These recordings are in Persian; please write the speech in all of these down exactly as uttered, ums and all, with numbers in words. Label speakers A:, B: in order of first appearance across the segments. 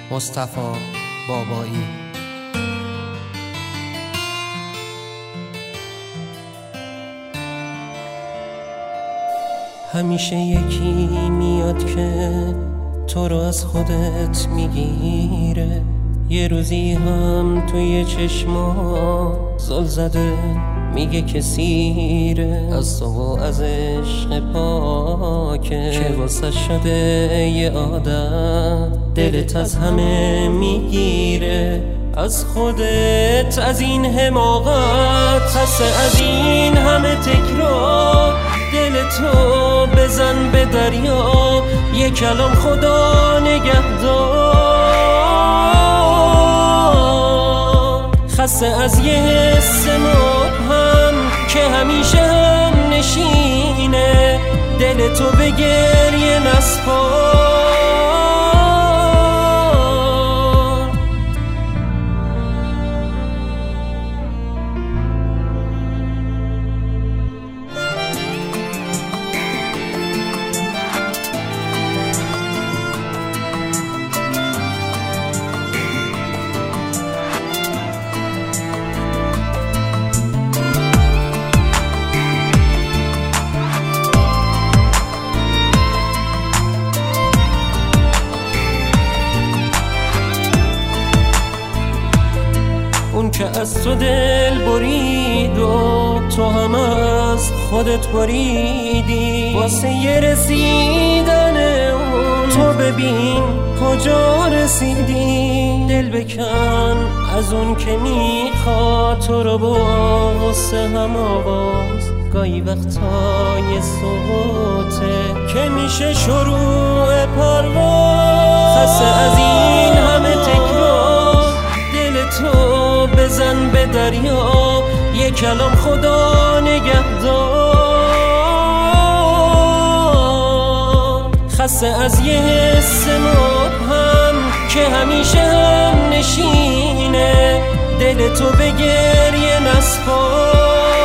A: مصطفی بابایی. همیشه یکی میاد که تو رو از خودت میگیره، یه روزی هم توی چشما زل زده میگه که سیره، از تو و از عشق پاکه که واسه شده یه آدم دلت از همه میگیره، از خودت از این حماقت خسته از این همه تکرار، دل تو بزن به دریا یه کلام خدا نگهدار، خسته از یه حس مبهم که همیشه هم نشینه، دل تو به گریه نسپار. اون که از تو دل برید و تو هم از خودت بریدی، واسه یه رسیدن اون تو ببین کجا رسیدی، دل بکن از اون که میخواد تو رو با غصه هم آواز، گاهی وقتا یه صوته که میشه شروع پرواز، خسته از این همه تکرار، دل تو بزن به دریا یه کلام خدا نگهدار، خسته از یه حس مبهم که همیشه هم نشینه، دل تو به گریه نسپار.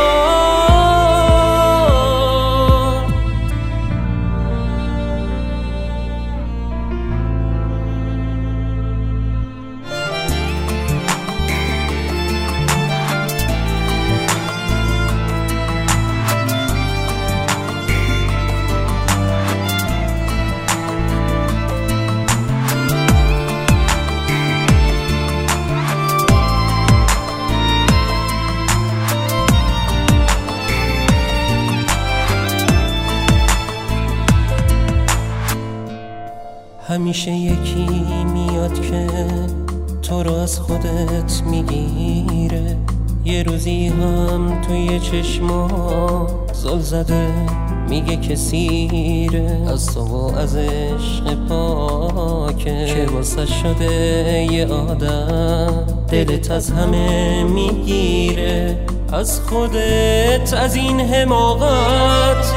A: همیشه یکی میاد که تو رو از خودت میگیره، یه روزی هم توی چشما زل زده میگه که سیره، از تو و از عشق پاکه که واسه شده یه آدم دلت از همه میگیره، از خودت از این حماقت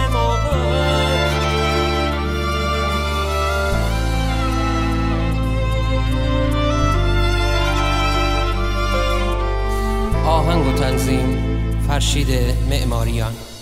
A: آهنگ و تنظیم فرشید معماریان.